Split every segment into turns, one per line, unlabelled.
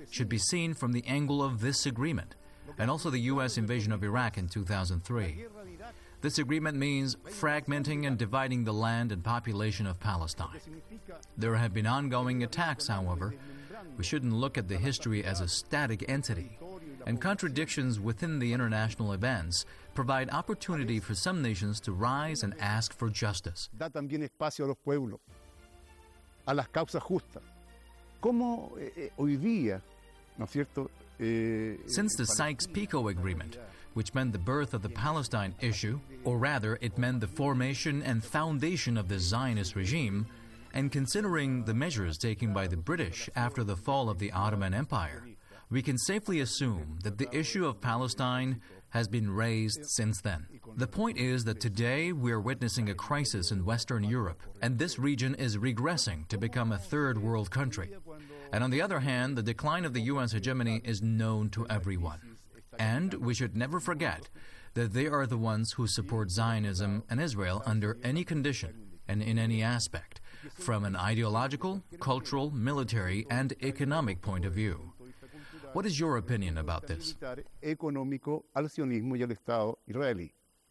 should be seen from the angle of this agreement, and also the U.S. invasion of Iraq in 2003. This agreement means fragmenting and dividing the land and population of Palestine. There have been ongoing attacks, however. We shouldn't look at the history as a static entity, and contradictions within the international events provide opportunity for some nations to rise and ask for justice.
Da también espacio a los pueblos, a las causas justas. ¿Cómo hoy día, ¿no es cierto?
Since the Sykes-Picot Agreement, which meant the birth of the Palestine issue, or rather it meant the formation and foundation of the Zionist regime, and considering the measures taken by the British after the fall of the Ottoman Empire, we can safely assume that the issue of Palestine has been raised since then. The point is that today we are witnessing a crisis in Western Europe, and this region is regressing to become a third world country. And on the other hand, the decline of the U.S. hegemony is known to everyone. And we should never forget that they are the ones who support Zionism and Israel under any condition and in any aspect, from an ideological, cultural, military, and economic point of view. What is your opinion about this?
Económico al sionismo y al Estado israelí.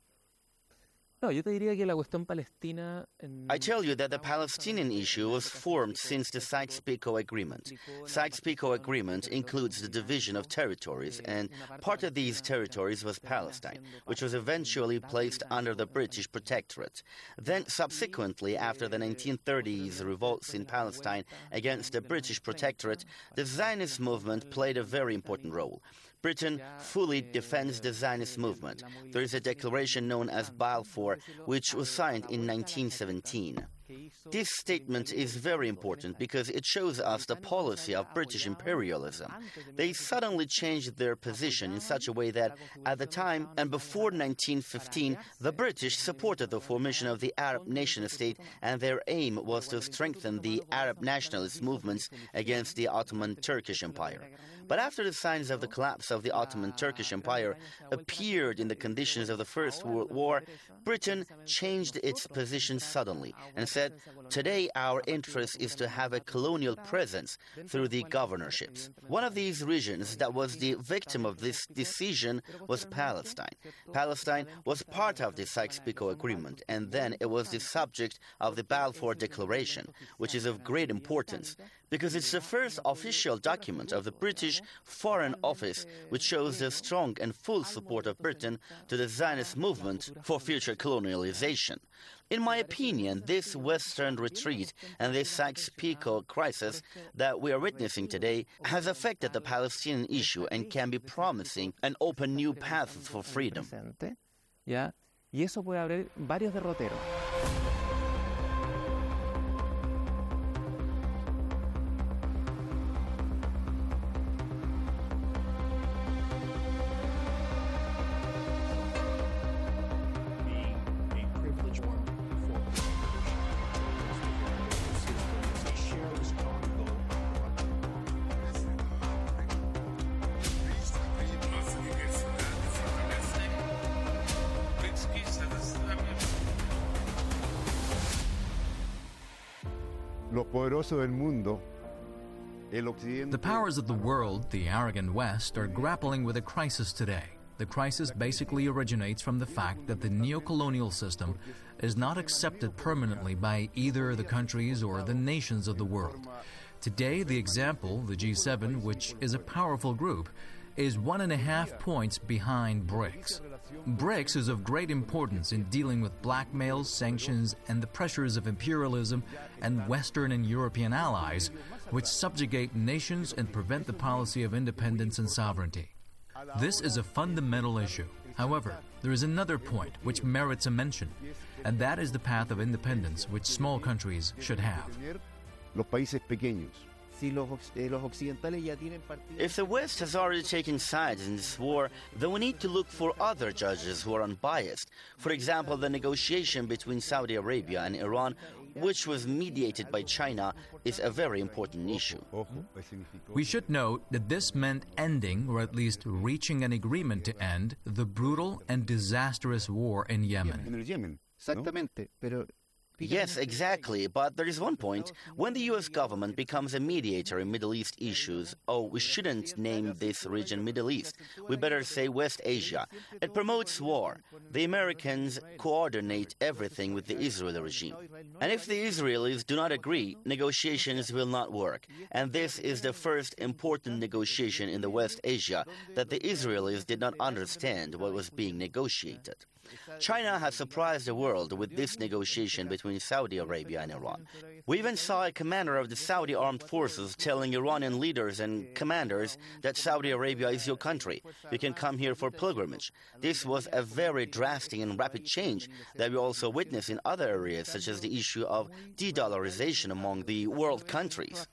No, yo te diría que la cuestión palestina...
I tell you that the Palestinian issue was formed since the Sykes-Picot Agreement. Sykes-Picot Agreement includes the division of territories, and part of these territories was Palestine, which was eventually placed under the British protectorate. Then, subsequently, after the 1930s revolts in Palestine against the British protectorate, the Zionist movement played a very important role. Britain fully defends the Zionist movement. There is a declaration known as Balfour, which was signed in 1917. This statement is very important because it shows us the policy of British imperialism. They suddenly changed their position in such a way that at the time and before 1915, the British supported the formation of the Arab nation-state, and their aim was to strengthen the Arab nationalist movements against the Ottoman Turkish Empire. But after the signs of the collapse of the Ottoman Turkish Empire appeared in the conditions of the First World War, Britain changed its position suddenly and said, today our interest is to have a colonial presence through the governorships. One of these regions that was the victim of this decision was Palestine. Palestine was part of the Sykes-Picot Agreement, and then it was the subject of the Balfour Declaration, which is of great importance, because it's the first official document of the British Foreign Office which shows the strong and full support of Britain to the Zionist movement for future colonialization. In my opinion, this Western retreat and this Sykes-Picot crisis that we are witnessing today has affected the Palestinian issue and can be promising and open new paths for freedom.
¿Ya? Y eso puede abrir varios derroteros.
Los poderosos del mundo, el Occidente...
The powers of the world, the arrogant West, are grappling with a crisis today. The crisis basically originates from the fact that the neo-colonial system is not accepted permanently by either the countries or the nations of the world. Today, the example, the G7, which is a powerful group, is 1.5 points behind BRICS. BRICS is of great importance in dealing with blackmails, sanctions, and the pressures of imperialism and Western and European allies, which subjugate nations and prevent the policy of independence and sovereignty. This is a fundamental issue. However, there is another point which merits a mention, and that is the path of independence which small countries should have.
Los países pequeños.
If the West has already taken sides in this war, then we need to look for other judges who are unbiased. For example, the negotiation between Saudi Arabia and Iran, which was mediated by China, is a very important issue.
We should note that this meant ending, or at least reaching an agreement to end, the brutal and disastrous war in Yemen.
Exactamente, pero
Yes, exactly. But there is one point. When the U.S. government becomes a mediator in Middle East issues, we shouldn't name this region Middle East. We better say West Asia. It promotes war. The Americans coordinate everything with the Israeli regime. And if the Israelis do not agree, negotiations will not work. And this is the first important negotiation in the West Asia that the Israelis did not understand what was being negotiated. China has surprised the world with this negotiation between Saudi Arabia and Iran. We even saw a commander of the Saudi armed forces telling Iranian leaders and commanders that Saudi Arabia is your country. You can come here for pilgrimage. This was a very drastic and rapid change that we also witness in other areas, such as the issue of de-dollarization among the world countries.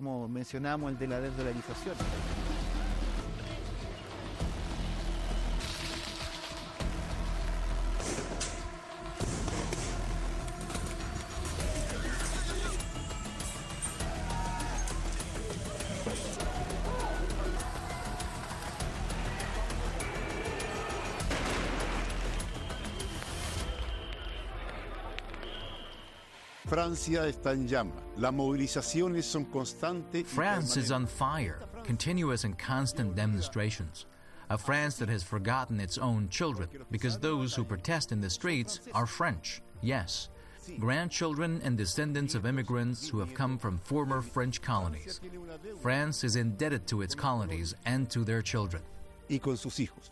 Francia está en llama. Las movilizaciones son constantes.
France is on fire, continuous and constant demonstrations. A France that has forgotten its own children, because those who protest in the streets are French, yes, grandchildren and descendants of immigrants who have come from former French colonies. France is indebted to its colonies and to their children.
Y con sus hijos.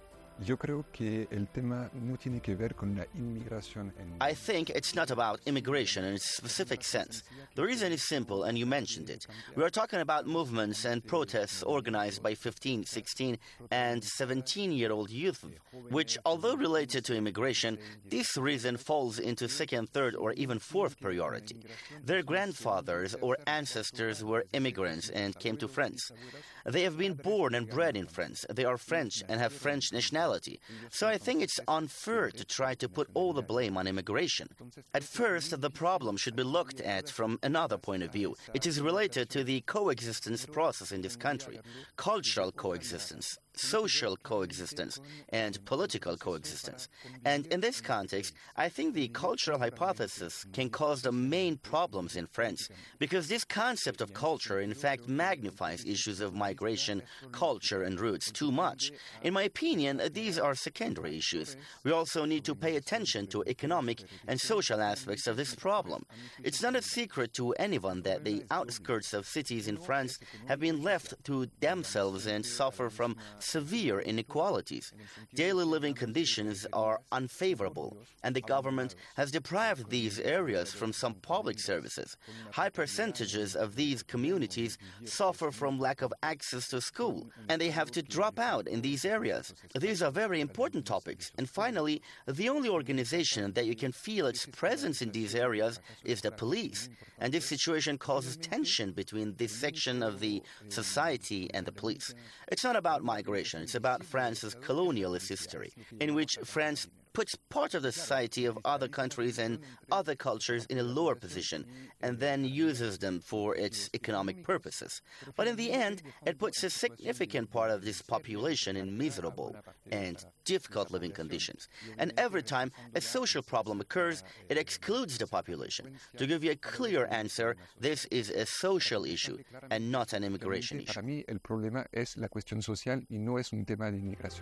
Yo creo que el tema no tiene que ver con la inmigración en...
I think it's not about immigration in its specific sense. The reason is simple, and you mentioned it. We are talking about movements and protests organized by 15, 16, and 17-year-old youth, which, although related to immigration, this reason falls into second, third, or even fourth priority. Their grandfathers or ancestors were immigrants and came to France. They have been born and bred in France. They are French and have French nationality. So I think it's unfair to try to put all the blame on immigration. At first, the problem should be looked at from another point of view. It is related to the coexistence process in this country, cultural coexistence, social coexistence, and political coexistence. And in this context, I think the cultural hypothesis can cause the main problems in France, because this concept of culture in fact magnifies issues of migration, culture, and roots too much. In my opinion, these are secondary issues. We also need to pay attention to economic and social aspects of this problem. It's not a secret to anyone that the outskirts of cities in France have been left to themselves and suffer from severe inequalities. Daily living conditions are unfavorable, and the government has deprived these areas from some public services. High percentages of these communities suffer from lack of access to school, and they have to drop out in these areas. These are very important topics. And finally, the only organization that you can feel its presence in these areas is the police. And this situation causes tension between this section of the society and the police. It's not about migration, it's about France's colonialist history, in which France puts part of the society of other countries and other cultures in a lower position and then uses them for its economic purposes. But in the end, it puts a significant part of this population in miserable and difficult living conditions. And every time a social problem occurs, it excludes the population. To give you a clear answer, this is a social issue and not an immigration issue.
Para mí, el problema es la cuestión social y no es un tema de inmigración.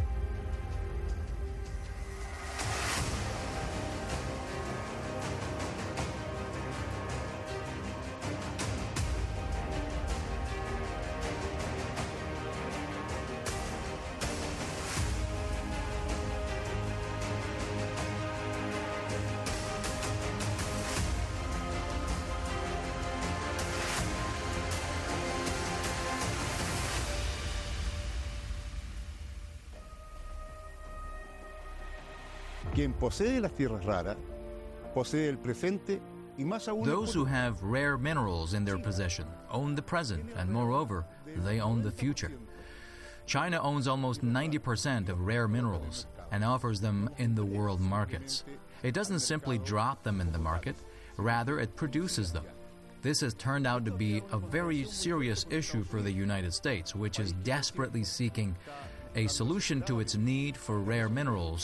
Quien posee las tierras raras, posee el presente y más aún...
Those who have rare minerals in their possession own the present, and moreover, they own the future. China owns almost 90% of rare minerals and offers them in the world markets. It doesn't simply drop them in the market, rather it produces them. This has turned out to be a very serious issue for the United States, which is desperately seeking a solution to its need for rare minerals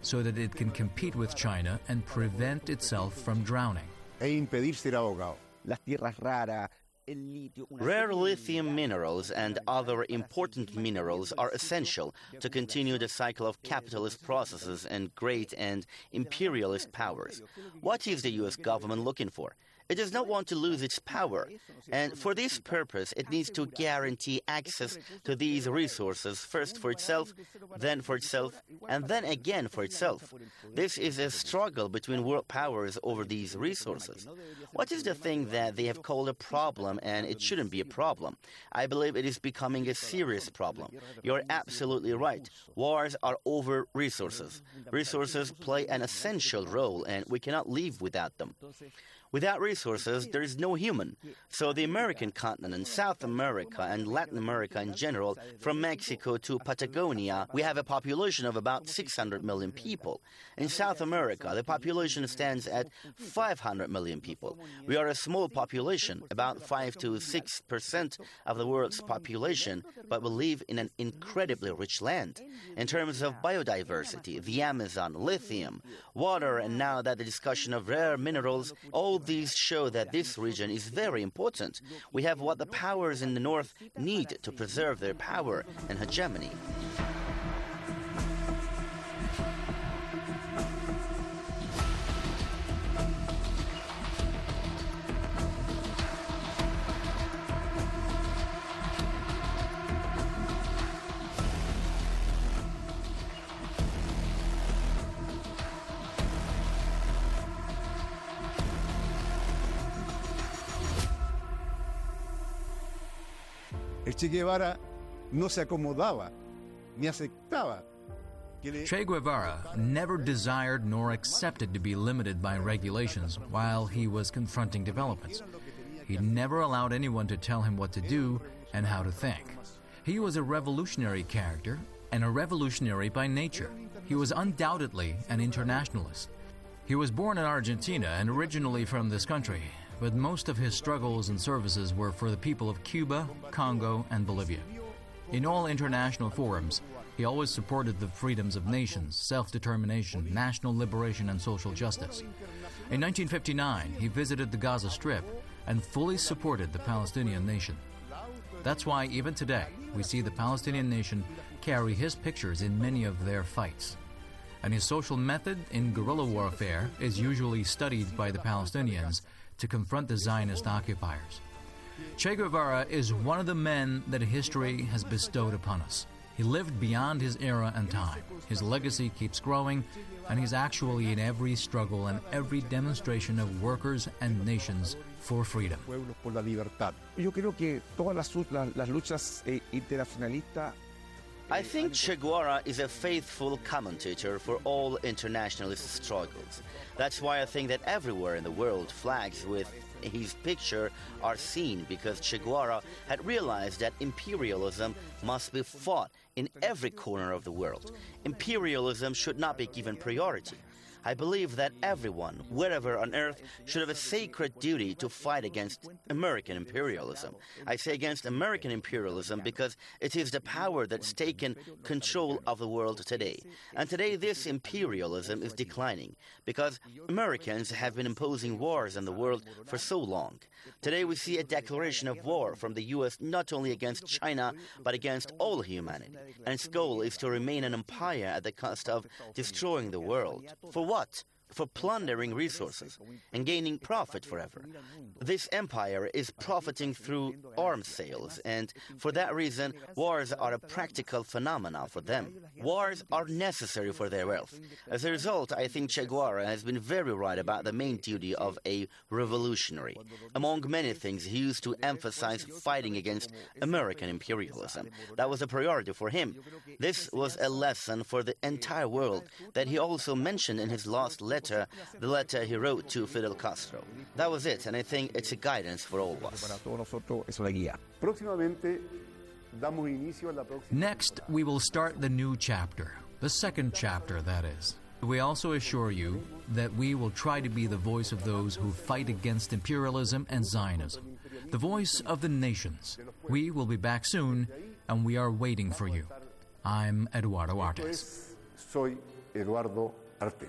so that it can compete with China and prevent itself from drowning.
e impedir ser ahogado.
Las tierras raras, el litio, una
Rare
serie de
lithium minerals and other important minerals are essential to continue the cycle of capitalist processes and great and imperialist powers. What is the U.S. government looking for? It does not want to lose its power, and for this purpose it needs to guarantee access to these resources, first for itself, and then again for itself. This is a struggle between world powers over these resources. What is the thing that they have called a problem, and it shouldn't be a problem? I believe it is becoming a serious problem. You're absolutely right. Wars are over resources. Resources play an essential role, and we cannot live without them. Without resources, there is no human. So the American continent, South America, and Latin America in general, from Mexico to Patagonia, we have a population of about 600 million people. In South America, the population stands at 500 million people. We are a small population, about 5 to 6% of the world's population, but we live in an incredibly rich land. In terms of biodiversity, the Amazon, lithium, water, and now that the discussion of rare minerals, all these show that this region is very important. We have what the powers in the north need to preserve their power and hegemony.
El Che Guevara no se acomodaba ni aceptaba que le...
Che Guevara never desired nor accepted to be limited by regulations while he was confronting developments. He never allowed anyone to tell him what to do and how to think. He was a revolutionary character and a revolutionary by nature. He was undoubtedly an internationalist. He was born in Argentina and originally from this country, but most of his struggles and services were for the people of Cuba, Congo, and Bolivia. In all international forums, he always supported the freedoms of nations, self-determination, national liberation, and social justice. In 1959, he visited the Gaza Strip and fully supported the Palestinian nation. That's why even today, we see the Palestinian nation carry his pictures in many of their fights. And his social method in guerrilla warfare is usually studied by the Palestinians to confront the Zionist occupiers. Che Guevara is one of the men that history has bestowed upon us. He lived beyond his era and time. His legacy keeps growing, and he's actually in every struggle and every demonstration of workers and nations for freedom.
Pueblos por la libertad.
Yo creo que todas las luchas internacionalistas.
I think Che Guevara is a faithful commentator for all internationalist struggles. That's why I think that everywhere in the world flags with his picture are seen, because Che Guevara had realized that imperialism must be fought in every corner of the world. Imperialism should not be given priority. I believe that everyone, wherever on earth, should have a sacred duty to fight against American imperialism. I say against American imperialism because it is the power that's taken control of the world today. And today this imperialism is declining because Americans have been imposing wars on the world for so long. Today we see a declaration of war from the U.S. not only against China, but against all humanity. And its goal is to remain an empire at the cost of destroying the world. For what? For plundering resources and gaining profit forever. This empire is profiting through arms sales, and for that reason, wars are a practical phenomenon for them. Wars are necessary for their wealth. As a result, I think Che Guevara has been very right about the main duty of a revolutionary. Among many things, he used to emphasize fighting against American imperialism. That was a priority for him. This was a lesson for the entire world that he also mentioned in his last letter, the letter he wrote to Fidel Castro. That was it, and I think it's a guidance for all of us.
Para todos nosotros es una guía.
Próximamente damos inicio a la próxima.
Next, we will start the new chapter, the second chapter, that is. We also assure you that we will try to be the voice of those who fight against imperialism and Zionism, the voice of the nations. We will be back soon, and we are waiting for you. I'm Eduardo Artes.
Soy Eduardo Artés.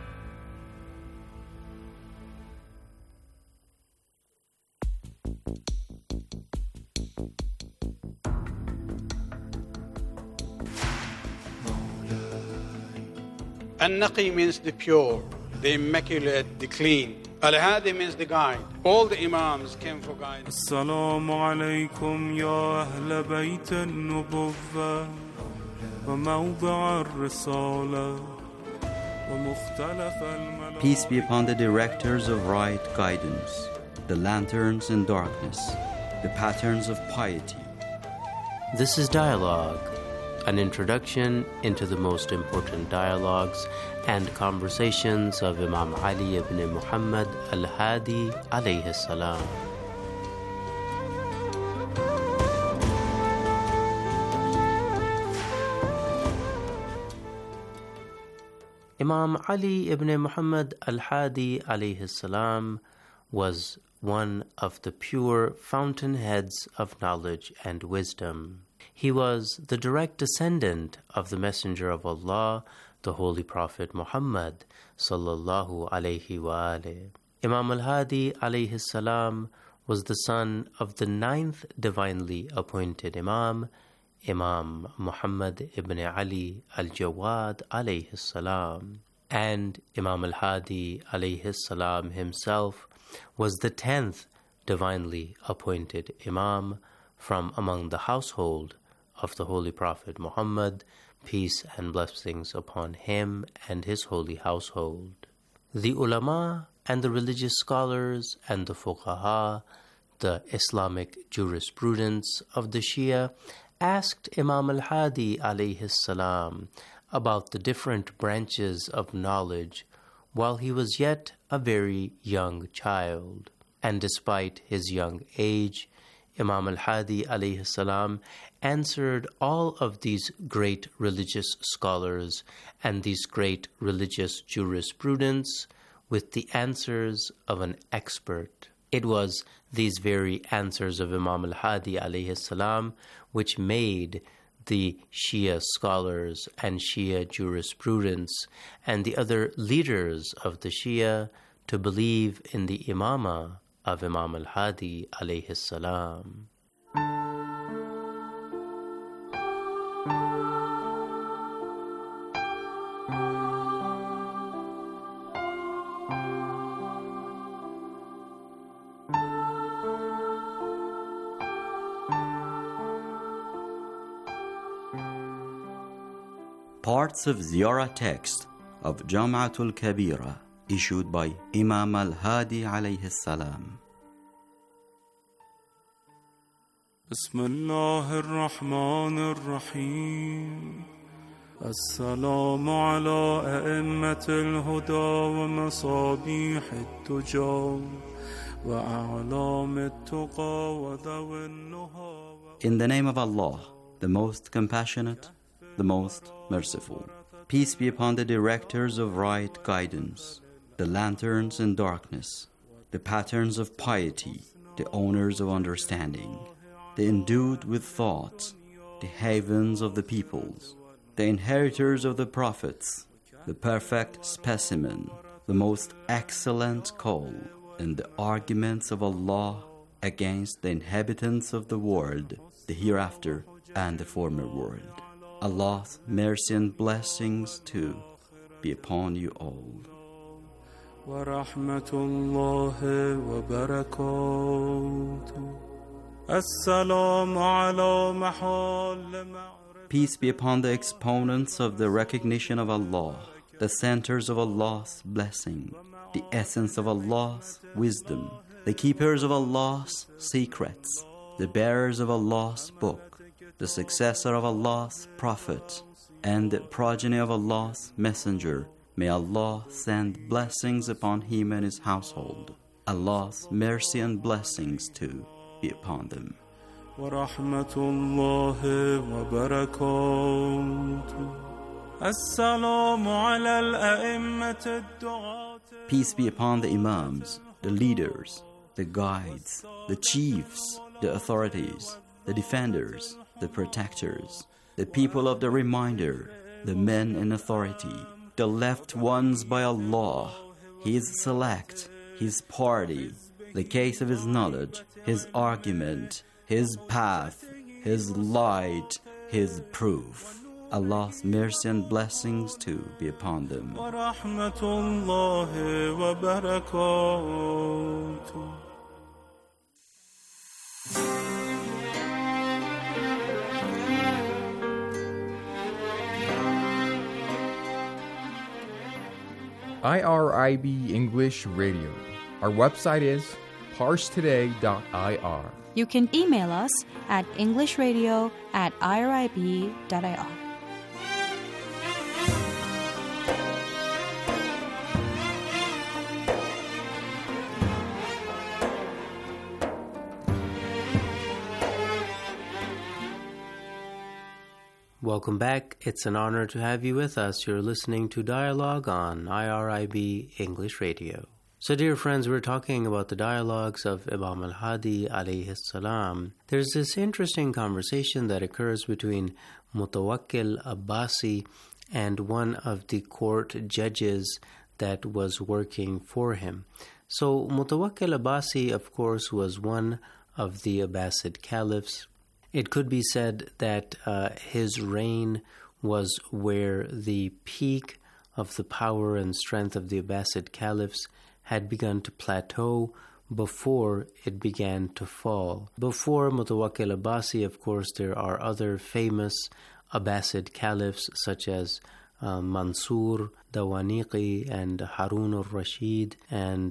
An-Naqi means the pure, the immaculate, the clean. Al-Hadi means the guide. All the Imams came for guidance.
السلام عليكم يا أهل بيت النبوة وموضع الرسالة ومختلف الملائكة.
Peace be upon the directors of right guidance, the lanterns in darkness, the patterns of piety.
This is Dialogue, an introduction into the most important dialogues and conversations of Imam Ali ibn Muhammad al-Hadi alayhi salam. Imam Ali ibn Muhammad al-Hadi alayhi salam was one of the pure fountainheads of knowledge and wisdom. He was the direct descendant of the Messenger of Allah, the Holy Prophet Muhammad sallallahu alayhi wa alayhi. Imam al-Hadi alayhi salam was the son of the 9th divinely appointed Imam, Imam Muhammad ibn Ali al-Jawad alayhi salam. And Imam al-Hadi alayhi salam himself was the 10th divinely appointed Imam from among the household of the Holy Prophet Muhammad, peace and blessings upon him and his holy household. The ulama and the religious scholars and the fuqaha, the Islamic jurisprudence of the Shia, asked Imam al-Hadi alayhi salam about the different branches of knowledge while he was yet a very young child. And despite his young age, Imam al-Hadi alayhi salam answered all of these great religious scholars and these great religious jurisprudence with the answers of an expert. It was these very answers of Imam al-Hadi alayhi salam which made the Shia scholars and Shia jurisprudence and the other leaders of the Shia to believe in the imamah of Imam al-Hadi alayhi salam.
Parts of Ziyarah text of Jam'atul Kabira issued by Imam al-Hadi alayhi salam.
بسم الله الرحمن الرحيم السلام على أئمة الهدى ومصابيح التجار وأعلام التقى وذوي النهى.
In the name of Allah, the most compassionate, the most merciful. Peace be upon the directors of right guidance, the lanterns in darkness, the patterns of piety, the owners of understanding, the endued with thought, the havens of the peoples, the inheritors of the prophets, the perfect specimen, the most excellent call, and the arguments of Allah against the inhabitants of the world, the hereafter and the former world. Allah's mercy and blessings too be upon you all.
ورحمة الله وبركاته. السلام على محل.
Peace be upon the exponents of the recognition of Allah, the centers of Allah's blessing, the essence of Allah's wisdom, the keepers of Allah's secrets, the bearers of Allah's book, the successor of Allah's prophet, and the progeny of Allah's messenger. May Allah send blessings upon him and his household. Allah's mercy and blessings too be upon them.
ورحمة الله وبركاته. السلام على الأئمة الدعاة.
Peace be upon the imams, the leaders, the guides, the chiefs, the authorities, the defenders, the protectors, the people of the reminder, the men in authority, the left ones by Allah, His select, His party, the case of His knowledge, His argument, His path, His light, His proof. Allah's mercy and blessings too be upon them.
ورحمة الله وبركاته.
IRIB English Radio. Our website is parstoday.ir.
You can email us at englishradio@irib.ir.
Welcome back. It's an honor to have you with us. You're listening to Dialogue on IRIB English Radio. So, dear friends, we're talking about the dialogues of Imam al-Hadi alayhi salam. There's this interesting conversation that occurs between Mutawakkil Abbasi and one of the court judges that was working for him. So, Mutawakkil Abbasi, of course, was one of the Abbasid caliphs. It could be said that his reign was where the peak of the power and strength of the Abbasid caliphs had begun to plateau before it began to fall. Before Mutawakkil Abbasi, of course, there are other famous Abbasid caliphs such as Mansur, Dawaniqi, and Harun al-Rashid, and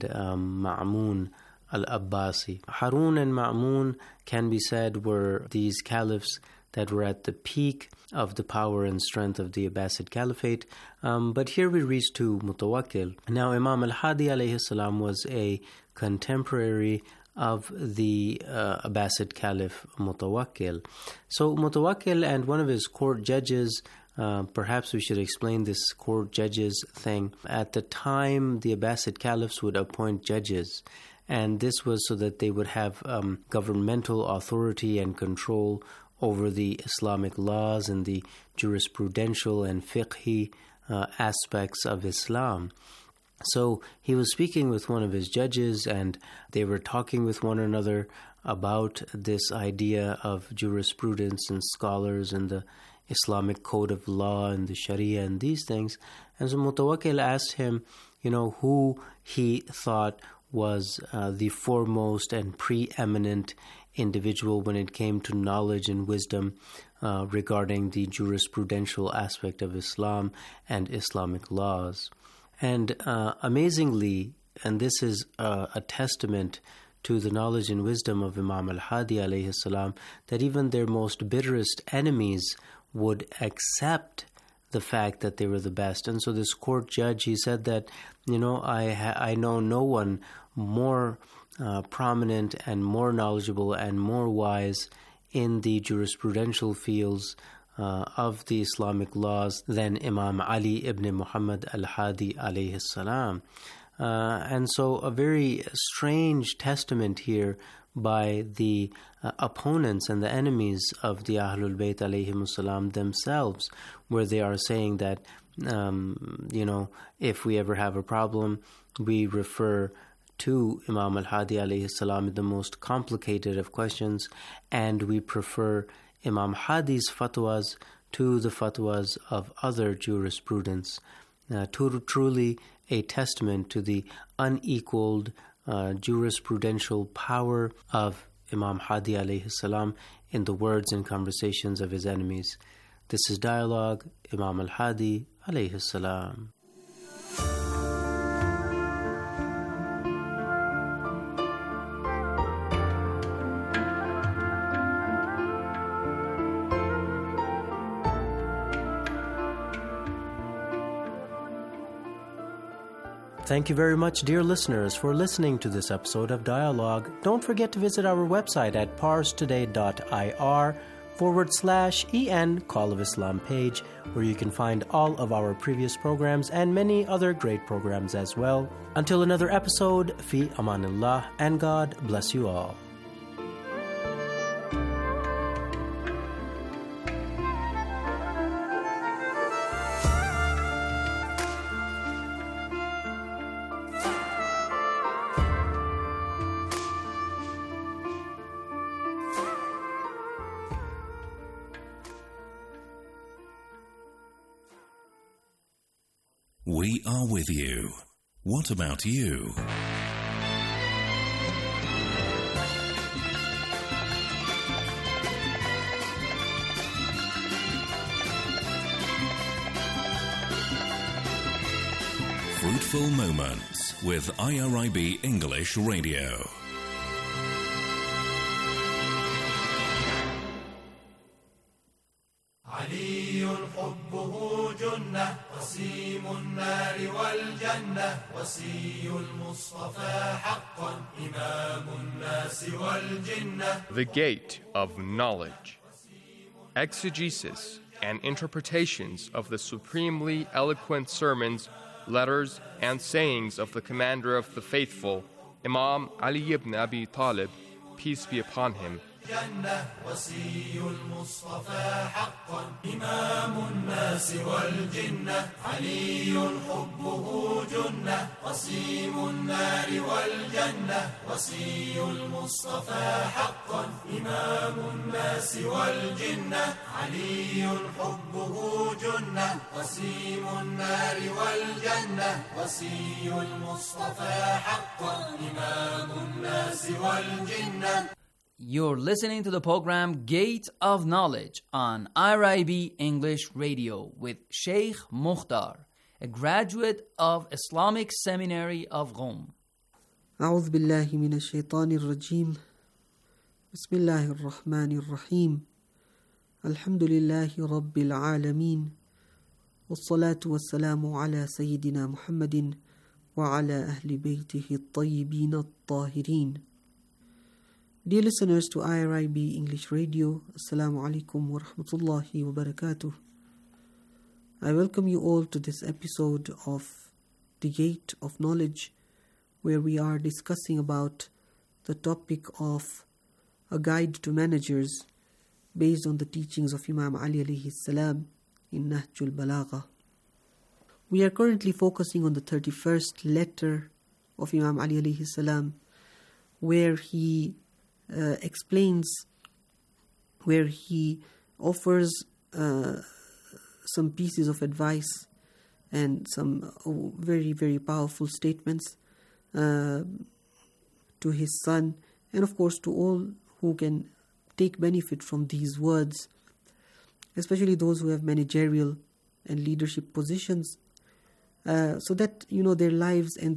Ma'mun al-Abbasi. Harun and Ma'mun can be said were these caliphs that were at the peak of the power and strength of the Abbasid Caliphate. But here we reach to Mutawakkil. Now, Imam al-Hadi alayhi salam was a contemporary of the Abbasid Caliph Mutawakkil. So Mutawakkil and one of his court judges, perhaps we should explain this court judges thing. At the time, the Abbasid Caliphs would appoint judges, and this was so that they would have governmental authority and control over the Islamic laws and the jurisprudential and fiqhi aspects of Islam. So he was speaking with one of his judges, and they were talking with one another about this idea of jurisprudence and scholars and the Islamic code of law and the Sharia and these things. And so Mutawakkil asked him, who he thought was the foremost and preeminent individual when it came to knowledge and wisdom regarding the jurisprudential aspect of Islam and Islamic laws. And amazingly, and this is a testament to the knowledge and wisdom of Imam al-Hadi alayhi salam, that even their most bitterest enemies would accept the fact that they were the best. And so this court judge, he said that, I know no one more prominent and more knowledgeable and more wise in the jurisprudential fields of the Islamic laws than Imam Ali ibn Muhammad al-Hadi alayhi salam. And so a very strange testament here by the opponents and the enemies of the Ahlul Bayt alayhim salam themselves, where they are saying that, if we ever have a problem, we refer to Imam al-Hadi alayhi salam in the most complicated of questions, and we prefer Imam Hadi's fatwas to the fatwas of other jurisprudence. Truly a testament to the unequaled jurisprudential power of Imam Hadi alayhi salam in the words and conversations of his enemies. This is Dialogue, Imam al-Hadi alayhi salam. Thank you very much, dear listeners, for listening to this episode of Dialogue. Don't forget to visit our website at parstoday.ir/EN Call of Islam page, where you can find all of our previous programs and many other great programs as well. Until another episode, fi amanillah, and God bless you all.
We are with you. What about you? Fruitful Moments with IRIB English Radio.
علي حبه جنة قسيم النار والجنة وصي المصطفى حقا إمام الناس والجنة.
The Gate of Knowledge. Exegesis and interpretations of the supremely eloquent sermons, letters, and sayings of the Commander of the Faithful, Imam Ali ibn Abi Talib, peace be upon him.
جنة وصي المصطفى حقا إمام الناس والجنة علي حبه جنة قسيم النار والجنة وصي المصطفى حقا إمام الناس والجنة علي حبه جنة قسيم النار والجنة وصي المصطفى حقا إمام الناس والجنة.
You're listening to the program Gate of Knowledge on IRIB English Radio with Sheikh Mukhtar, a graduate of Islamic Seminary of Qom.
أعوذ بالله من الشيطان الرجيم. بسم الله الرحمن الرحيم. الحمد لله رب العالمين. والصلاة والسلام على سيدنا محمد وعلى أهل بيته الطيبين الطاهرين. Dear listeners to IRIB English Radio, Assalamu alaikum wa rahmatullahi wa barakatuh. I welcome you all to this episode of The Gate of Knowledge, where we are discussing about the topic of a guide to managers based on the teachings of Imam Ali alayhi salam in Nahjul Balagha. We are currently focusing on the 31st letter of Imam Ali alayhi salam, where he explains, where he offers some pieces of advice and some very, very powerful statements to his son, and of course to all who can take benefit from these words, especially those who have managerial and leadership positions, so that their lives and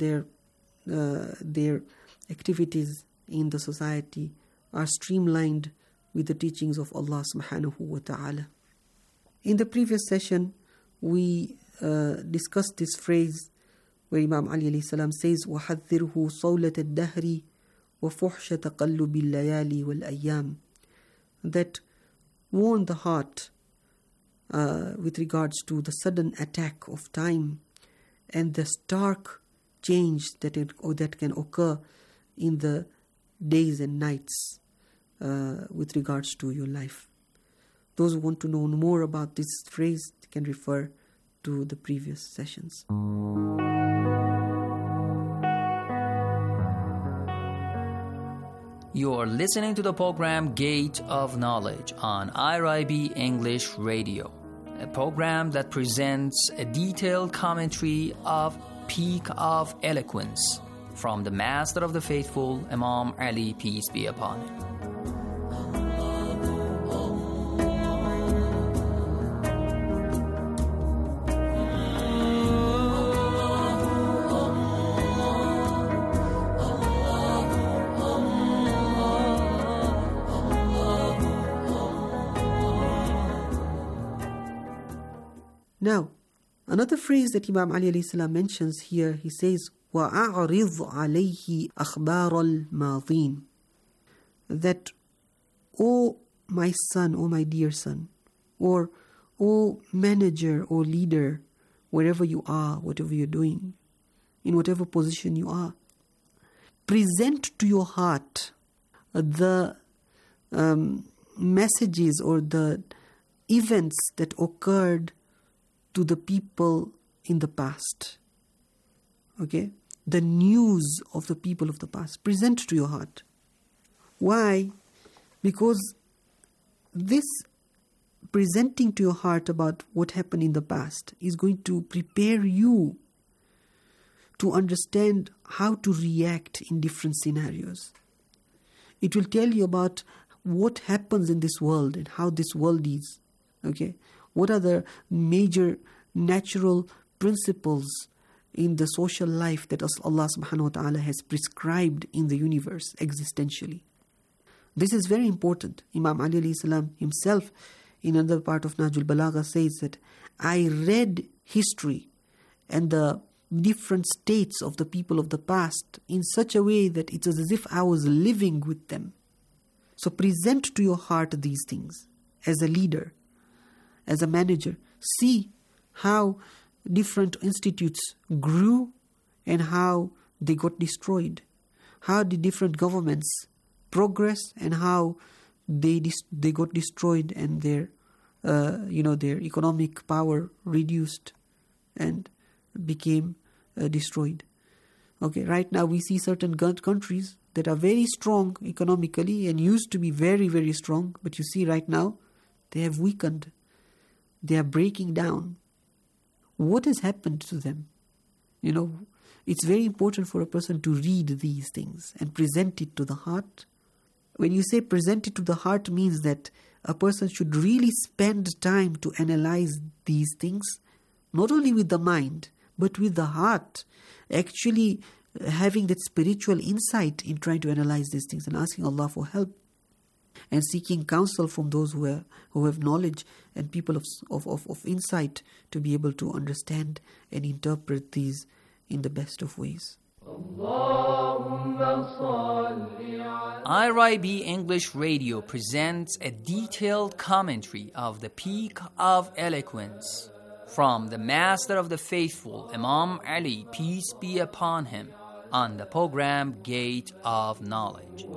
their activities in the society are streamlined with the teachings of Allah subhanahu wa ta'ala. In the previous session, we discussed this phrase where Imam Ali alayhi salam says, وَحَذِّرْهُ صَوْلَةَ الدَّهْرِ وَفُحْشَ تَقَلُّبِ اللَّيَالِ وَالْأَيَّامِ, that warn the heart with regards to the sudden attack of time and the stark change that can occur in the days and nights with regards to your life. Those who want to know more about this phrase can refer to the previous sessions.
You are listening to the program Gate of Knowledge on IRIB English Radio, a program that presents a detailed commentary of Peak of Eloquence from the Master of the Faithful, Imam Ali, peace be upon him.
Now, another phrase that Imam Ali alayhi salam mentions here, he says, وَأَعْرِضْ عَلَيْهِ أَخْبَارَ الْمَاضِينَ, that, O my son, O my dear son, or O manager or leader, wherever you are, whatever you're doing, in whatever position you are, present to your heart the messages or the events that occurred to the people in the past. Okay? The news of the people of the past. Present to your heart. Why? Because this presenting to your heart about what happened in the past is going to prepare you to understand how to react in different scenarios. It will tell you about what happens in this world and how this world is. Okay? What are the major natural principles in the social life that Allah subhanahu wa ta'ala has prescribed in the universe existentially? This is very important. Imam Ali alayhi salam himself, in another part of Nahjul Balagha, says that I read history and the different states of the people of the past in such a way that it was as if I was living with them. So present to your heart these things as a leader, as a manager. See how different institutes grew and how they got destroyed. How the different governments progress and how they got destroyed and their economic power reduced and became destroyed. Okay, right now we see certain countries that are very strong economically and used to be very, very strong, but you see right now they have weakened. They are breaking down. What has happened to them? It's very important for a person to read these things and present it to the heart. When you say present it to the heart, means that a person should really spend time to analyze these things, not only with the mind, but with the heart, actually having that spiritual insight in trying to analyze these things and asking Allah for help and seeking counsel from those who have knowledge and people of insight to be able to understand and interpret these in the best of ways.
IRIB English Radio presents a detailed commentary of the Peak of Eloquence from the Master of the Faithful, Imam Ali, peace be upon him, on the program Gate of Knowledge.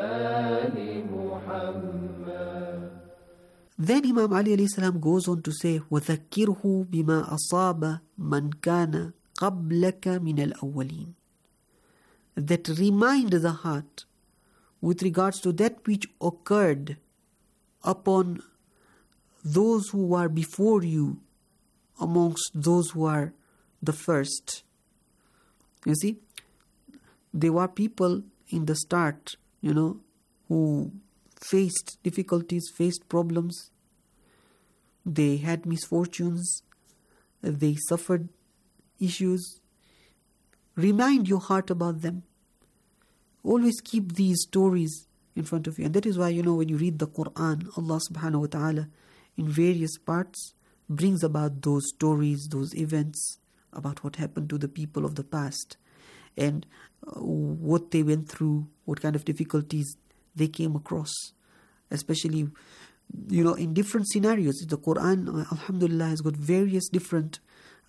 Then Imam Ali alayhi salam goes on to say, وَذَكِّرْهُ بِمَا أَصَابَ مَنْ كَانَ قَبْلَكَ مِنَ الْأَوَّلِينَ. That remind the heart with regards to that which occurred upon those who are before you, amongst those who are the first. You see, there were people in the start, who faced difficulties, faced problems. They had misfortunes. They suffered issues. Remind your heart about them. Always keep these stories in front of you. And that is why, when you read the Quran, Allah subhanahu wa ta'ala in various parts brings about those stories, those events about what happened to the people of the past and what they went through, what kind of difficulties they came across. Especially, in different scenarios. The Quran, alhamdulillah, has got various different,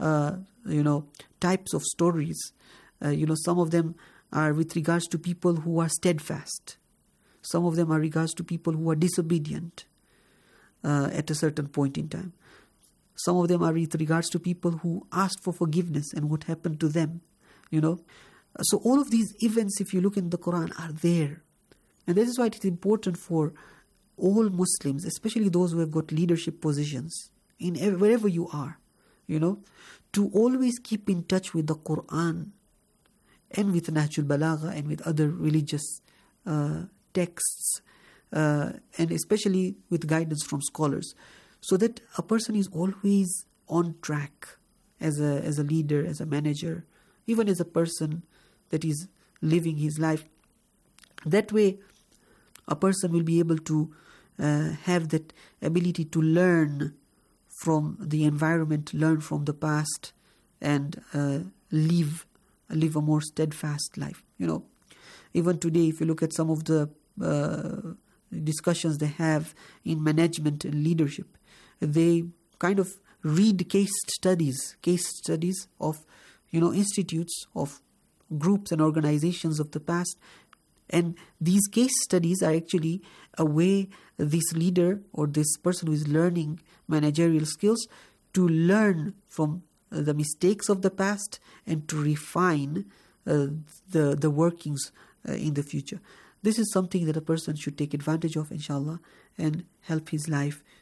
types of stories. Some of them are with regards to people who are steadfast. Some of them are regards to people who are disobedient at a certain point in time. Some of them are with regards to people who asked for forgiveness and what happened to them. So all of these events, if you look in the Quran, are there. And that is why it is important for all Muslims, especially those who have got leadership positions, wherever you are, to always keep in touch with the Quran and with Nahjul Balagha and with other religious texts, and especially with guidance from scholars, so that a person is always on track as a leader, as a manager, even as a person that is living his life. That way, a person will be able to have that ability to learn from the environment, learn from the past, and live a more steadfast life. Even today, if you look at some of the discussions they have in management and leadership, they kind of read case studies of institutes, of groups and organizations of the past. And these case studies are actually a way this leader or this person who is learning managerial skills to learn from the mistakes of the past and to refine the workings in the future. This is something that a person should take advantage of, inshallah, and help his life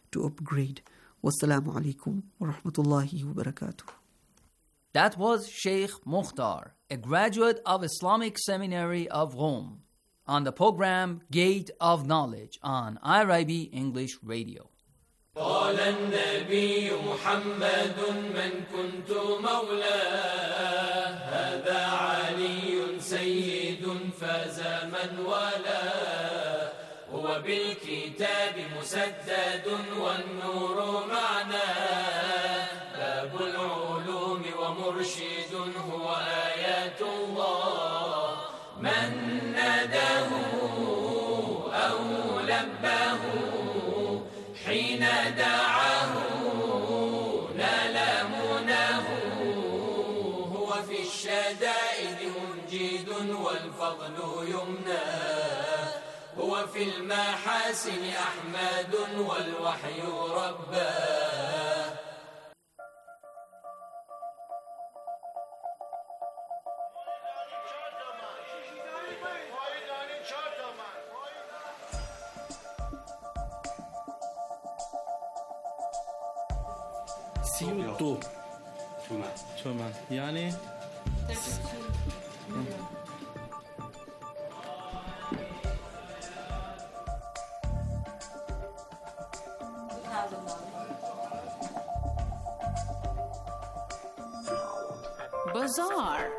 to upgrade. Wassalamu alaikum wa rahmatullahi wa barakatuh.
That was Sheikh Mukhtar, a graduate of Islamic Seminary of Rome, on the program Gate of Knowledge on IRIB English Radio.
قال النبي محمد من كنت مولاه هذا علي سيد فاز من والاه هو بالكتاب مسدد والنور معناه باب العلوم ومرشد هو آيات الله من ناداه أو لباه حين دعاه نال مناه هو في الشدائد منجد والفضل يمناه هو في المحاسن أحمد والوحي رباه
سيوتو تومان يعني
Bazaar.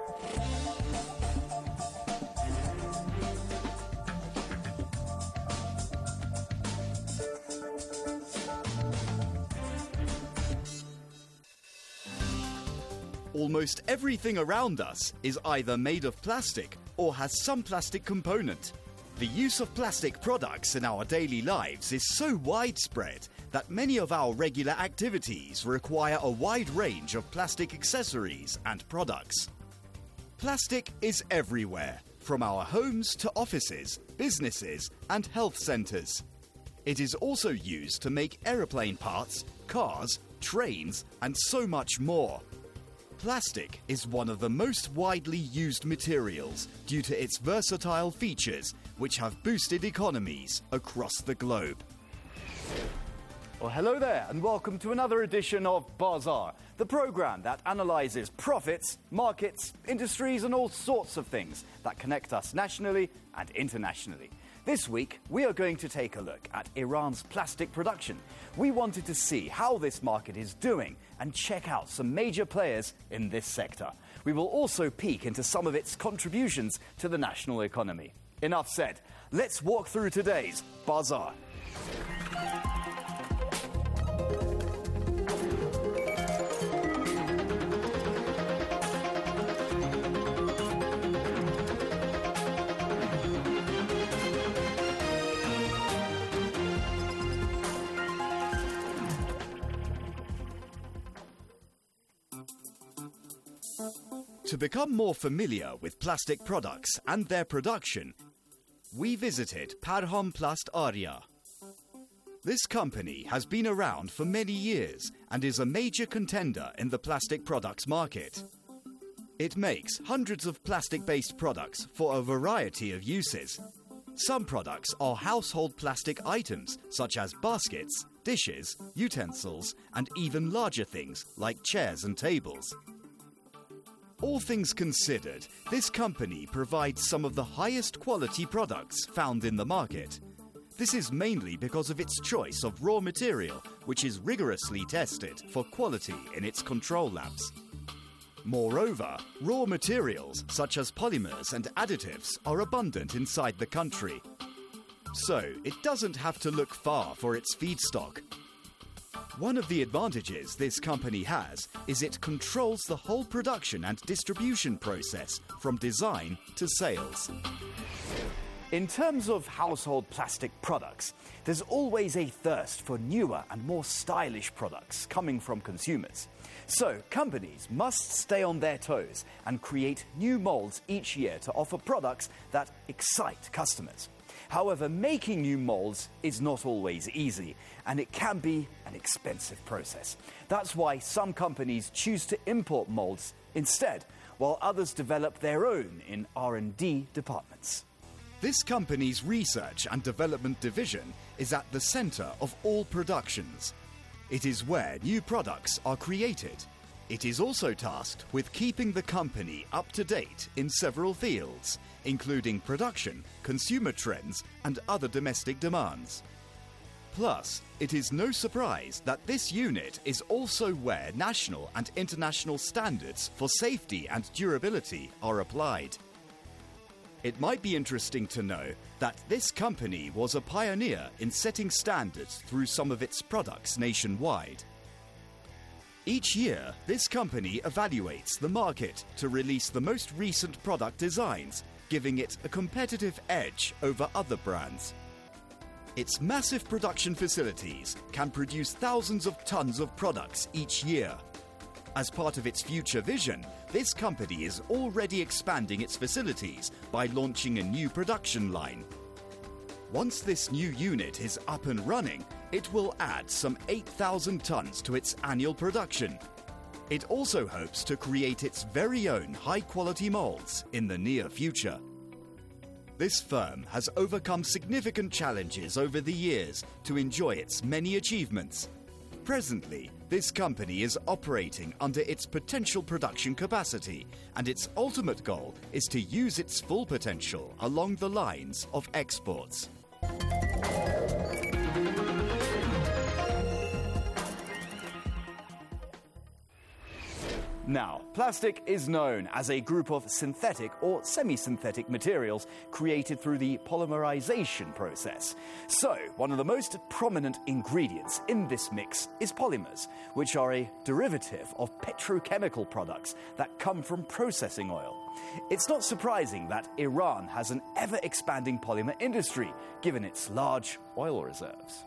Almost everything around us is either made of plastic or has some plastic component. The use of plastic products in our daily lives is so widespread that many of our regular activities require a wide range of plastic accessories and products. Plastic is everywhere, from our homes to offices, businesses, and health centres. It is also used to make aeroplane parts, cars, trains, and so much more. Plastic is one of the most widely used materials due to its versatile features, which have boosted economies across the globe.
Well, hello there, and welcome to another edition of Bazaar, the program that analyzes profits, markets, industries, and all sorts of things that connect us nationally and internationally. This week, we are going to take a look at Iran's plastic production. We wanted to see how this market is doing and check out some major players in this sector. We will also peek into some of its contributions to the national economy. Enough said. Let's walk through today's Bazaar.
To become more familiar with plastic products and their production, we visited Parham Plast Arya. This company has been around for many years and is a major contender in the plastic products market. It makes hundreds of plastic-based products for a variety of uses. Some products are household plastic items such as baskets, dishes, utensils, and even larger things like chairs and tables. All things considered, this company provides some of the highest quality products found in the market. This is mainly because of its choice of raw material, which is rigorously tested for quality in its control labs. Moreover, raw materials such as polymers and additives are abundant inside the country. So, it doesn't have to look far for its feedstock. One of the advantages this company has is it controls the whole production and distribution process from design to sales.
In terms of household plastic products, there's always a thirst for newer and more stylish products coming from consumers. So, companies must stay on their toes and create new molds each year to offer products that excite customers. However, making new molds is not always easy, and it can be an expensive process. That's why some companies choose to import molds instead, while others develop their own in R&D departments.
This company's research and development division is at the center of all productions. It is where new products are created. It is also tasked with keeping the company up to date in several fields, including production, consumer trends, and other domestic demands. Plus, it is no surprise that this unit is also where national and international standards for safety and durability are applied. It might be interesting to know that this company was a pioneer in setting standards through some of its products nationwide. Each year, this company evaluates the market to release the most recent product designs, giving it a competitive edge over other brands. Its massive production facilities can produce thousands of tons of products each year. As part of its future vision, this company is already expanding its facilities by launching a new production line. Once this new unit is up and running, it will add some 8,000 tons to its annual production. It also hopes to create its very own high-quality molds in the near future. This firm has overcome significant challenges over the years to enjoy its many achievements. Presently, this company is operating under its potential production capacity, and its ultimate goal is to use its full potential along the lines of exports.
Now, plastic is known as a group of synthetic or semi-synthetic materials created through the polymerization process. So, one of the most prominent ingredients in this mix is polymers, which are a derivative of petrochemical products that come from processing oil. It's not surprising that Iran has an ever-expanding polymer industry, given its large oil reserves.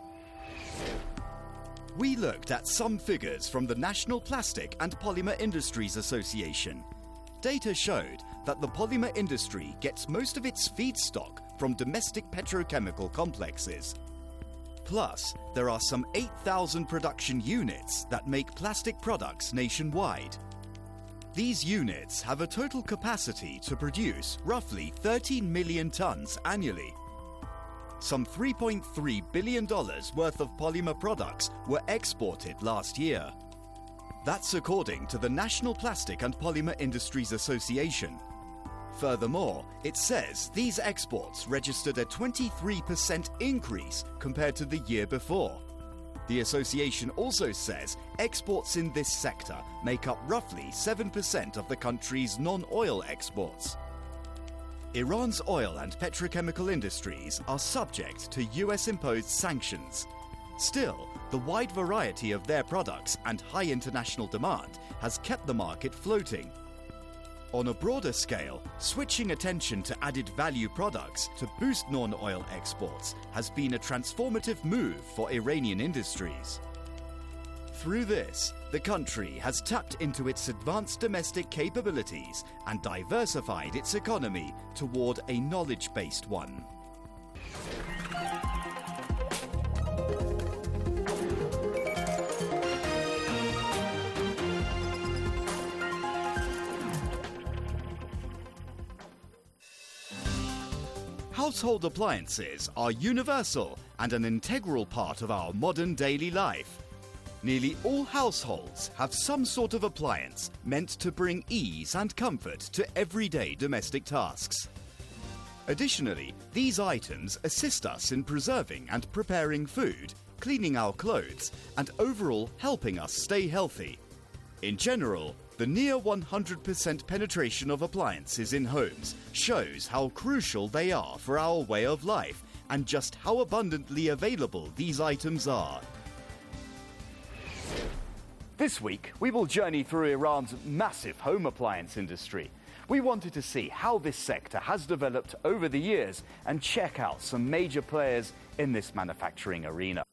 We looked at some figures from the National Plastic and Polymer Industries Association. Data showed that the polymer industry gets most of its feedstock from domestic petrochemical complexes. Plus, there are some 8,000 production units that make plastic products nationwide. These units have a total capacity to produce roughly 13 million tons annually. Some $3.3 billion worth of polymer products were exported last year. That's according to the National Plastic and Polymer Industries Association. Furthermore, it says these exports registered a 23% increase compared to the year before. The association also says exports in this sector make up roughly 7% of the country's non-oil exports. Iran's oil and petrochemical industries are subject to US-imposed sanctions. Still, the wide variety of their products and high international demand has kept the market floating. On a broader scale, switching attention to added value products to boost non-oil exports has been a transformative move for Iranian industries. Through this, the country has tapped into its advanced domestic capabilities and diversified its economy toward a knowledge-based one. Household appliances are universal and an integral part of our modern daily life. Nearly all households have some sort of appliance meant to bring ease and comfort to everyday domestic tasks. Additionally, these items assist us in preserving and preparing food, cleaning our clothes, and overall helping us stay healthy. In general, the near 100% penetration of appliances in homes shows how crucial they are for our way of life and just how abundantly available these items are.
This week, we will journey through Iran's massive home appliance industry. We wanted to see how this sector has developed over the years and check out some major players in this manufacturing arena.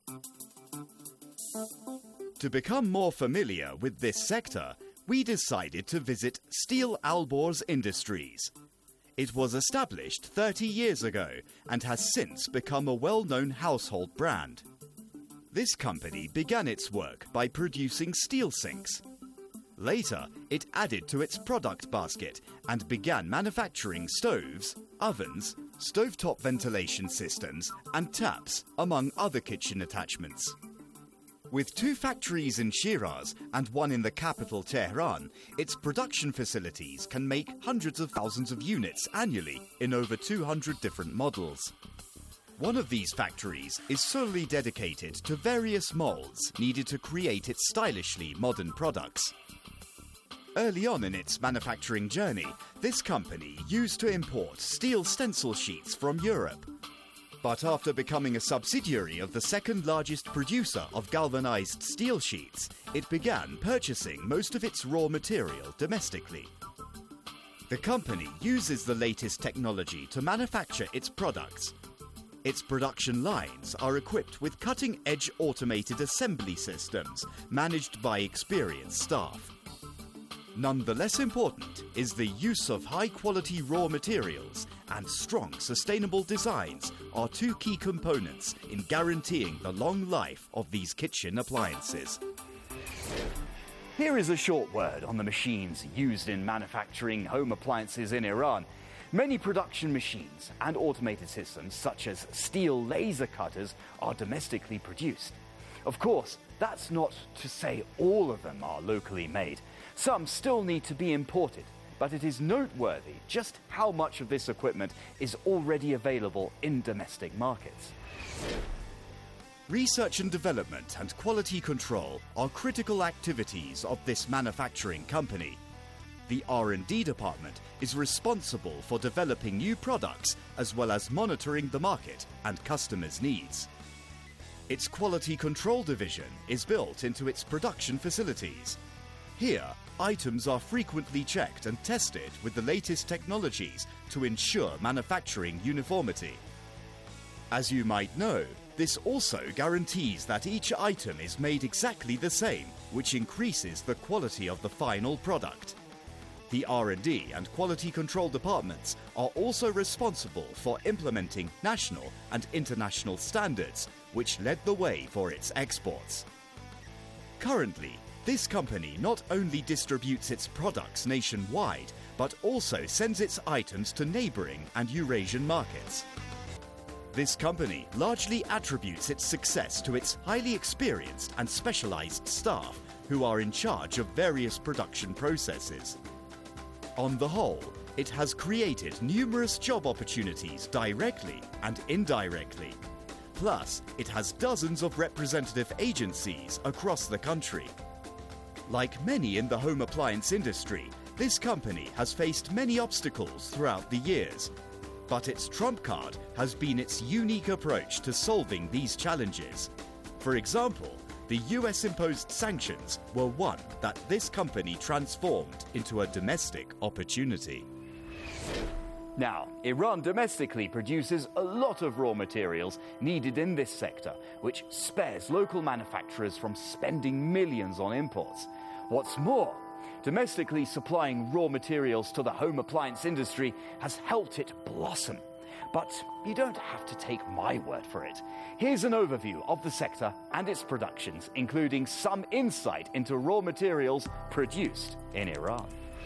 To become more familiar with this sector, we decided to visit Steel Alborz Industries. It was established 30 years ago and has since become a well-known household brand. This company began its work by producing steel sinks. Later, it added to its product basket and began manufacturing stoves, ovens, stovetop ventilation systems, and taps, among other kitchen attachments. With 2 factories in Shiraz and 1 in the capital Tehran, its production facilities can make hundreds of thousands of units annually in over 200 different models. One of these factories is solely dedicated to various molds needed to create its stylishly modern products. Early on in its manufacturing journey, this company used to import steel stencil sheets from Europe. But after becoming a subsidiary of the second largest producer of galvanized steel sheets, it began purchasing most of its raw material domestically. The company uses the latest technology to manufacture its products. Its production lines are equipped with cutting-edge automated assembly systems managed by experienced staff. None the less important is the use of high-quality raw materials, and strong, sustainable designs are 2 key components in guaranteeing the long life of these kitchen appliances.
Here is a short word on the machines used in manufacturing home appliances in Iran. Many production machines and automated systems, such as steel laser cutters, are domestically produced. Of course, that's not to say all of them are locally made. Some still need to be imported, but it is noteworthy just how much of this equipment is already available in domestic markets.
Research and development and quality control are critical activities of this manufacturing company. The R&D department is responsible for developing new products as well as monitoring the market and customers' needs. Its quality control division is built into its production facilities. Here, items are frequently checked and tested with the latest technologies to ensure manufacturing uniformity. As you might know, this also guarantees that each item is made exactly the same, which increases the quality of the final product. The R&D and quality control departments are also responsible for implementing national and international standards, which led the way for its exports. Currently, this company not only distributes its products nationwide, but also sends its items to neighboring and Eurasian markets. This company largely attributes its success to its highly experienced and specialized staff who are in charge of various production processes. On the whole, it has created numerous job opportunities directly and indirectly. Plus, it has dozens of representative agencies across the country. Like many in the home appliance industry, this company has faced many obstacles throughout the years. But its trump card has been its unique approach to solving these challenges. For example, the US-imposed sanctions were one that this company transformed into a domestic opportunity.
Now, Iran domestically produces a lot of raw materials needed in this sector, which spares local manufacturers from spending millions on imports. What's more, domestically supplying raw materials to the home appliance industry has helped it blossom. But you don't have to take my word for it. Here's an overview of the sector and its productions, including some insight into raw materials produced in Iran.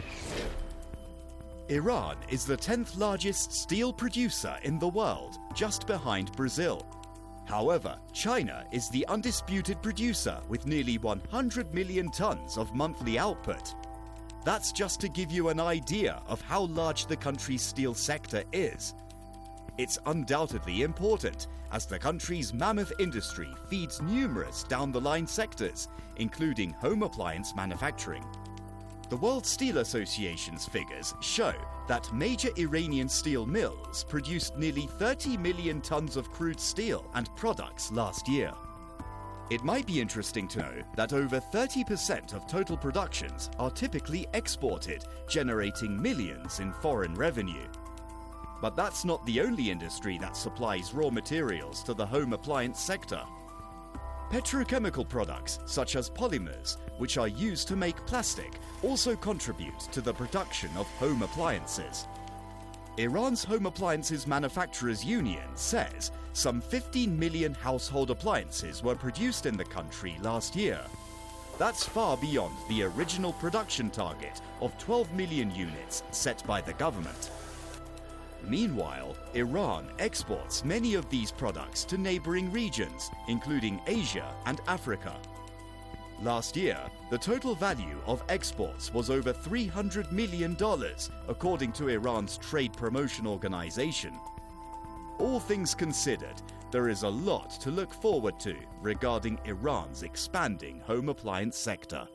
Iran is the 10th largest steel producer in the world, just behind Brazil. However, China is the undisputed producer with nearly 100 million tons of monthly output. That's just to give you an idea of how large the country's steel sector is. It's undoubtedly important, as the country's mammoth industry feeds numerous down-the-line sectors, including home appliance manufacturing. The World Steel Association's figures show that major Iranian steel mills produced nearly 30 million tons of crude steel and products last year. It might be interesting to know that over 30% of total productions are typically exported, generating millions in foreign revenue. But that's not the only industry that supplies raw materials to the home appliance sector. Petrochemical products, such as polymers, which are used to make plastic, also contribute to the production of home appliances. Iran's Home Appliances Manufacturers Union says some 15 million household appliances were produced in the country last year. That's far beyond the original production target of 12 million units set by the government. Meanwhile, Iran exports many of these products to neighboring regions, including Asia and Africa. Last year, the total value of exports was over $300 million, according to Iran's Trade Promotion Organization. All things considered, there is a lot to look forward to regarding Iran's expanding home appliance sector.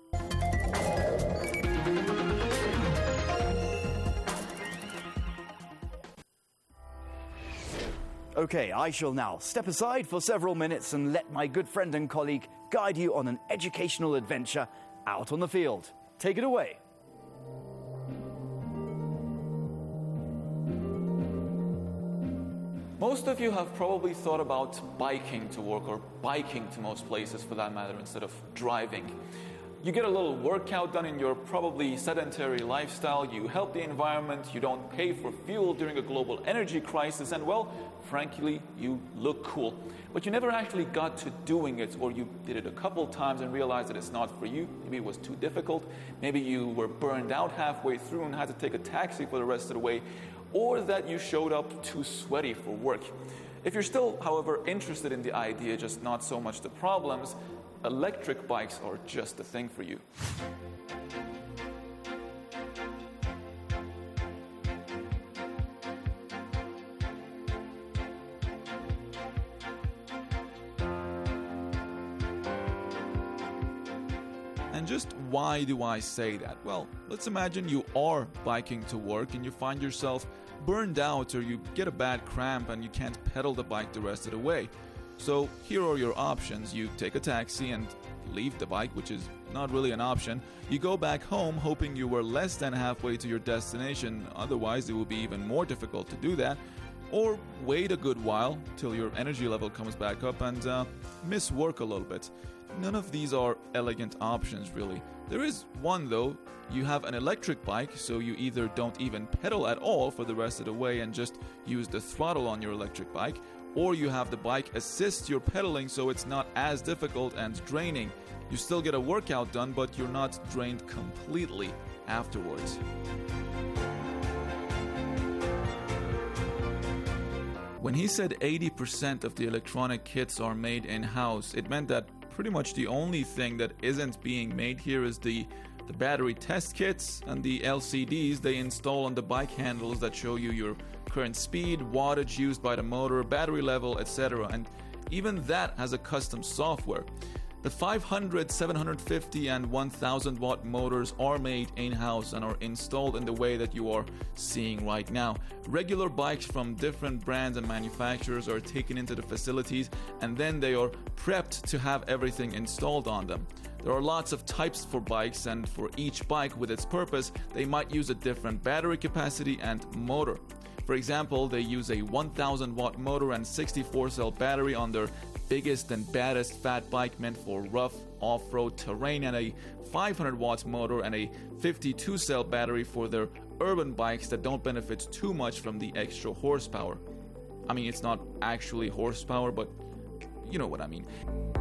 Okay, I shall now step aside for several minutes and let my good friend and colleague guide you on an educational adventure out on the field. Take it away.
Most of you have probably thought about biking to work or biking to most places for that matter instead of driving. You get a little workout done in your probably sedentary lifestyle, you help the environment, you don't pay for fuel during a global energy crisis, and well, frankly, you look cool. But you never actually got to doing it, or you did it a couple times and realized that it's not for you. Maybe it was too difficult, maybe you were burned out halfway through and had to take a taxi for the rest of the way, or that you showed up too sweaty for work. If you're still, however, interested in the idea, just not so much the problems, electric bikes are just the thing for you. And just why do I say that? Well, let's imagine you are biking to work and you find yourself burned out, or you get a bad cramp and you can't pedal the bike the rest of the way. So here are your options. You take a taxi and leave the bike, which is not really an option. You go back home hoping you were less than halfway to your destination, otherwise it will be even more difficult to do that. Or wait a good while till your energy level comes back up and miss work a little bit. None of these are elegant options, really. There is one though. You have an electric bike, so you either don't even pedal at all for the rest of the way and just use the throttle on your electric bike, or you have the bike assist your pedaling so it's not as difficult and draining. You still get a workout done, but you're not drained completely afterwards. When he said 80% of the electronic kits are made in-house, it meant that pretty much the only thing that isn't being made here is the battery test kits and the LCDs they install on the bike handles that show you your current speed, wattage used by the motor, battery level, etc. And even that has a custom software. The 500, 750 and 1000 watt motors are made in-house and are installed in the way that you are seeing right now. Regular bikes from different brands and manufacturers are taken into the facilities and then they are prepped to have everything installed on them. There are lots of types for bikes, and for each bike with its purpose, they might use a different battery capacity and motor. For example, they use a 1000 watt motor and 64 cell battery on their biggest and baddest fat bike meant for rough off-road terrain, and a 500 watts motor and a 52 cell battery for their urban bikes that don't benefit too much from the extra horsepower. I mean, it's not actually horsepower, but you know what I mean.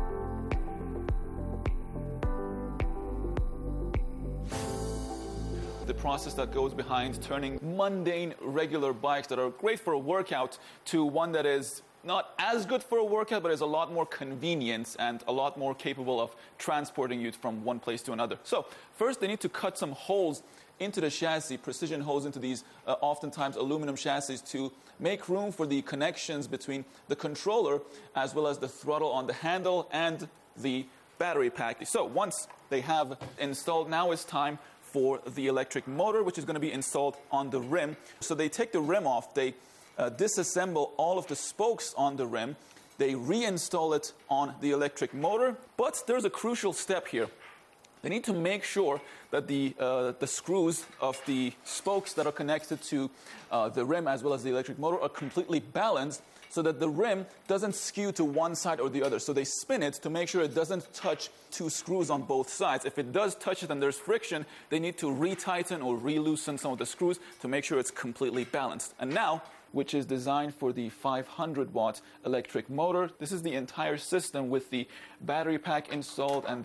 The process that goes behind turning mundane, regular bikes that are great for a workout to one that is not as good for a workout, but is a lot more convenient and a lot more capable of transporting you from one place to another. So first they need to cut some holes into the chassis, precision holes into these oftentimes aluminum chassis, to make room for the connections between the controller as well as the throttle on the handle and the battery pack. So once they have installed, now it's time for the electric motor, which is going to be installed on the rim. So they take the rim off, they disassemble all of the spokes on the rim, they reinstall it on the electric motor. But there's a crucial step here. They need to make sure that the screws of the spokes that are connected to the rim as well as the electric motor are completely balanced, so that the rim doesn't skew to one side or the other. So they spin it to make sure it doesn't touch two screws on both sides. If it does touch it and there's friction, they need to retighten or re-loosen some of the screws to make sure it's completely balanced. And now, which is designed for the 500 watt electric motor, this is the entire system with the battery pack installed and the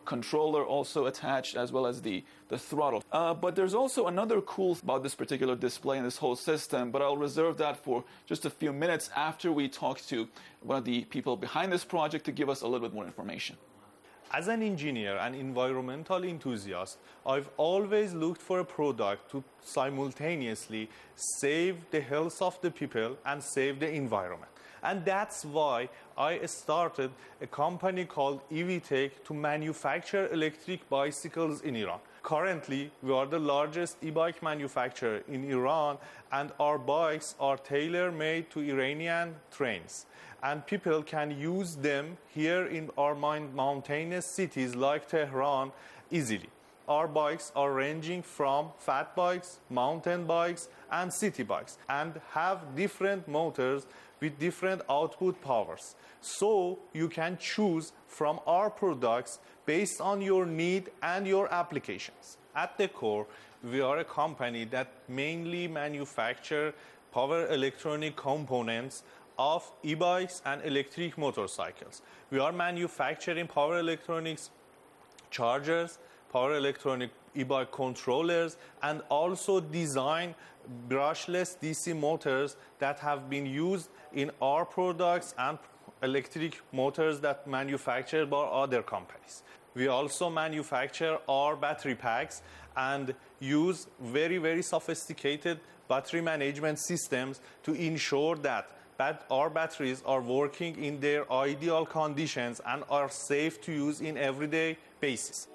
controller also attached, as well as the throttle. But there's also another cool about this particular display and this whole system, but I'll reserve that for just a few minutes after we talk to one of the people behind this project to give us a little bit more information.
As an engineer and environmental enthusiast, I've always looked for a product to simultaneously save the health of the people and save the environment. And that's why I started a company called EVTech to manufacture electric bicycles in Iran. Currently, we are the largest e-bike manufacturer in Iran, and our bikes are tailor-made to Iranian terrains. And people can use them here in our mountainous cities like Tehran easily. Our bikes are ranging from fat bikes, mountain bikes, and city bikes, and have different motors with different output powers. So you can choose from our products based on your need and your applications. At the core, we are a company that mainly manufacture power electronic components of e-bikes and electric motorcycles. We are manufacturing power electronics chargers, power electronic e-bike controllers, and also design brushless DC motors that have been used in our products and electric motors that manufactured by other companies. We also manufacture our battery packs and use very, very sophisticated battery management systems to ensure that our batteries are working in their ideal conditions and are safe to use in everyday basis.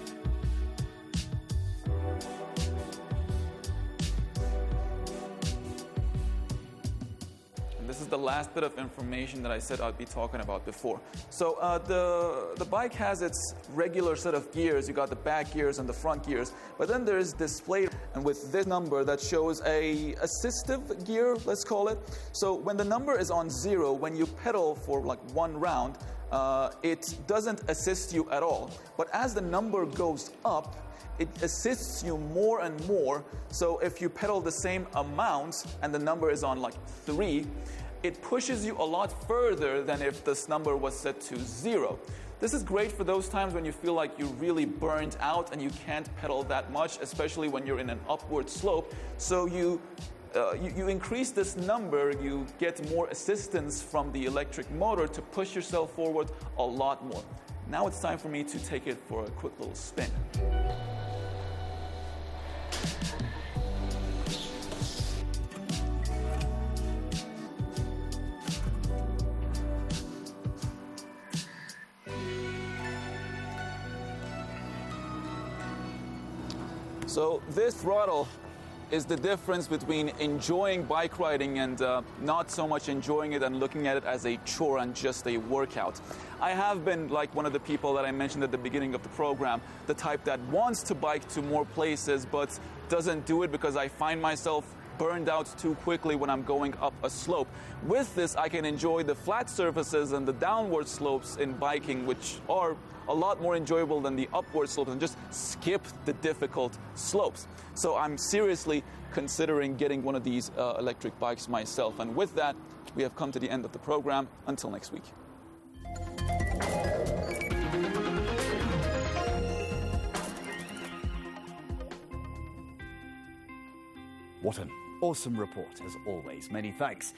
This is the last bit of information that I said I'd be talking about before. So the bike has its regular set of gears. You got the back gears and the front gears, but then there's displayed and with this number that shows a assistive gear, let's call it. So when the number is on 0, when you pedal for like one round, it doesn't assist you at all. But as the number goes up, it assists you more and more. So if you pedal the same amount and the number is on like 3, it pushes you a lot further than if this number was set to 0. This is great for those times when you feel like you're really burned out and you can't pedal that much, especially when you're in an upward slope. So you increase this number, you get more assistance from the electric motor to push yourself forward a lot more. Now it's time for me to take it for a quick little spin. So this throttle is the difference between enjoying bike riding and not so much enjoying it and looking at it as a chore and just a workout. I have been like one of the people that I mentioned at the beginning of the program, the type that wants to bike to more places but doesn't do it because I find myself burned out too quickly when I'm going up a slope. With this, I can enjoy the flat surfaces and the downward slopes in biking, which are a lot more enjoyable than the upward slopes, and just skip the difficult slopes. So I'm seriously considering getting one of these electric bikes myself. And with that, we have come to the end of the program. Until next week.
What an awesome report, as always. Many thanks.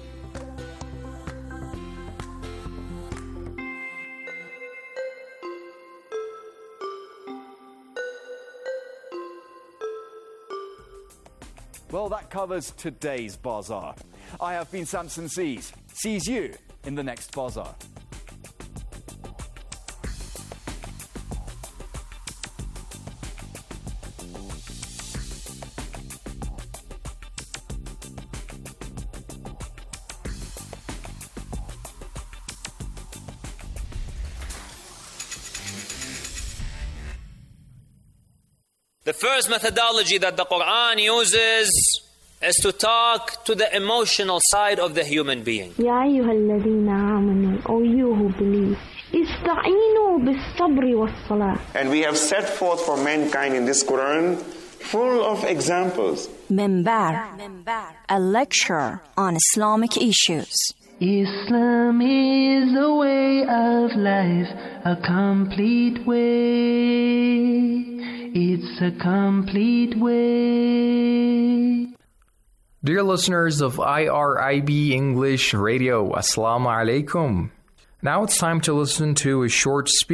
Well, that covers today's Bazaar. I have been Samson Sees. Sees you in the next Bazaar.
The first methodology that the Quran uses is to talk to the emotional side of the human being.
يا أيها الذين آمنوا, O you who believe, استعينوا بالصبر والصلاة.
And we have set forth for mankind in this Quran full of examples.
Minbar, a lecture on Islamic issues.
Islam is a way of life, a complete way. It's a complete way.
Dear listeners of IRIB English Radio, Assalamu alaikum. Now it's time to listen to a short speech